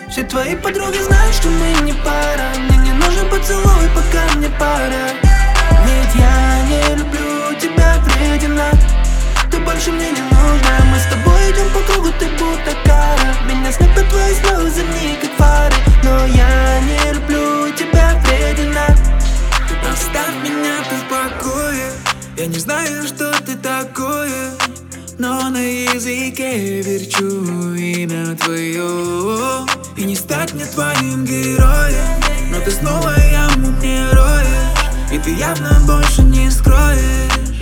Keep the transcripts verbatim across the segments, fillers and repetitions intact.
Все твои подруги знают, что мы не пара. Мне не нужен поцелуй, пока мне пара. Ведь я не люблю тебя, вредина. Ты больше мне не нужна. Мы с тобой идем по кругу, ты будто кара. Меня слепят твои слезы, мне как фары. Но я не люблю тебя, вредина. Оставь меня ты в покое. Я не знаю, что ты такое, но на языке верчу имя твое. И не стать мне твоим героем, но ты снова яму мне роешь, и ты явно больше не скроешь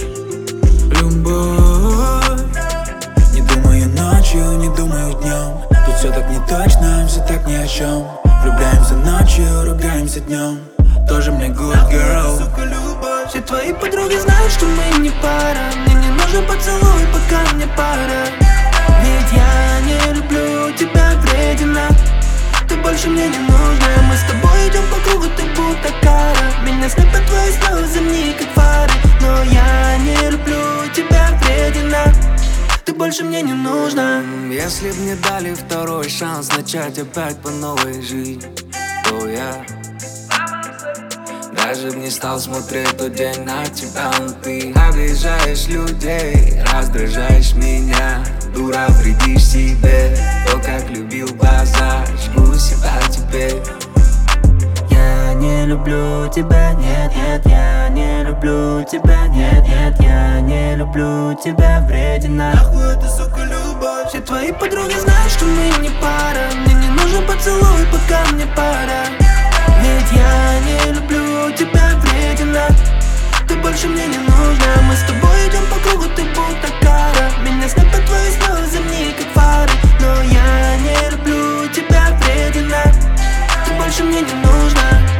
любовь. Не думаю ночью, не думаю днем. Тут все так не точно, все так ни о чем. Влюбляемся ночью, ругаемся днем. Тоже мне good girl. Все твои подруги знают, что мы не пара. Мне не нужен поцелуй, пока мне пара. Ведь я не люблю тебя, вредина. Ты больше мне не нужна. Мы с тобой идем по кругу, ты будто кара. Меня слепят твои слезы, мне как фары. Но я не люблю тебя, вредина. Ты больше мне не нужна. Если б мне дали второй шанс начать опять по новой жить, то я даже б не стал смотреть тот день на тебя. Но ты обижаешь людей, раздражаешь меня. Дура, вредишь себе. То, как любил глаза, жгу себя теперь. Я не люблю тебя, нет, нет, я не люблю тебя, нет, нет, я не люблю тебя, вредина. Нахуй это, сука, любовь. Все твои подруги знают, что мы не пара. Мне не нужен поцелуй, пока мне пара. Ведь я не люблю тебя, вредина. Ты больше мне не нужна. Мы с тобой идем по кругу, ты будто кара. Меня слепят твои слезы, мне как фары. Но я не люблю тебя, вредина. Ты больше мне не нужна.